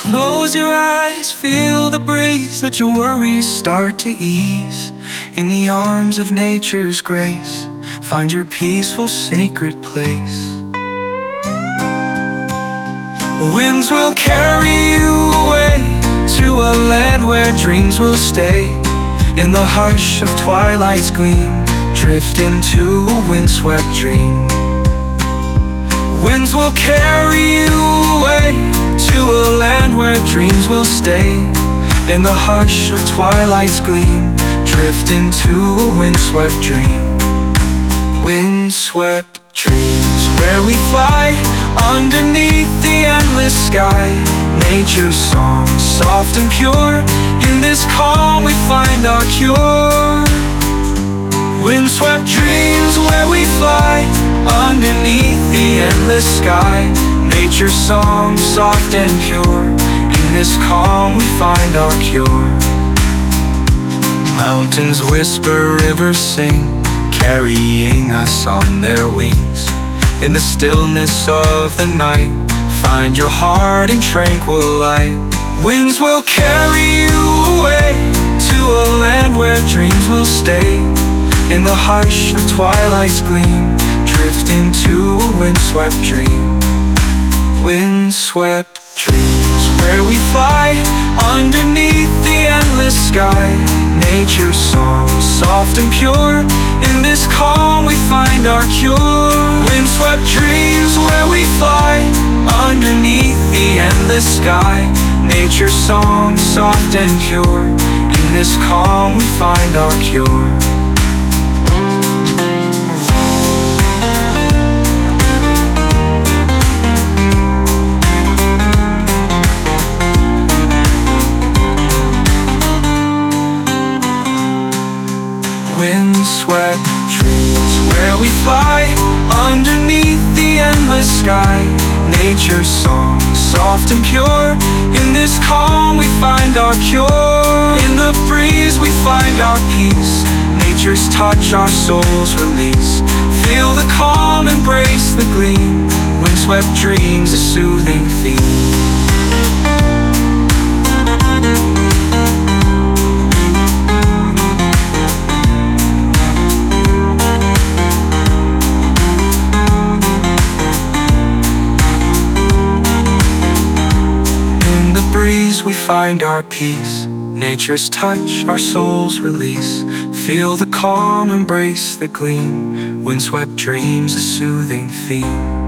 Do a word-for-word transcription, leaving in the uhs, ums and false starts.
Close your eyes, feel the breeze, let your worries start to ease. In the arms of nature's grace, find your peaceful, sacred place. Winds will carry you away to a land where dreams will stay. In the hush of twilight's gleam, drift into a windswept dream. Winds will carry you away to a land where dreams will stay. In the hush of twilight's gleam, drift into a windswept dream. Windswept dreams, where we fly underneath the endless sky. Nature's song, soft and pure, in this calm we find our cure. Windswept dreams, where we fly underneath the endless sky. Nature's song, soft and pure, in this calm we find our cure. Mountains whisper, rivers sing, carrying us on their wings. In the stillness of the night, find your heart in tranquil light. Winds will carry you away to a land where dreams will stay. In the hush of twilight's gleam, drift into a windswept dream. Windswept dreams, where we fly underneath the endless sky. Nature's song, soft and pure, in this calm we find our cure. Windswept dreams, where we fly underneath the endless sky. Nature's song, soft and pure, in this calm we find our cure. Windswept dreams, where we fly underneath the endless sky. Nature's song, soft and pure, in this calm we find our cure. In the breeze we find our peace, nature's touch our souls release. Feel the calm, embrace the gleam, windswept dreams a soothing theme. We find our peace, nature's touch our souls release. Feel the calm, embrace the gleam, windswept dreams a soothing theme.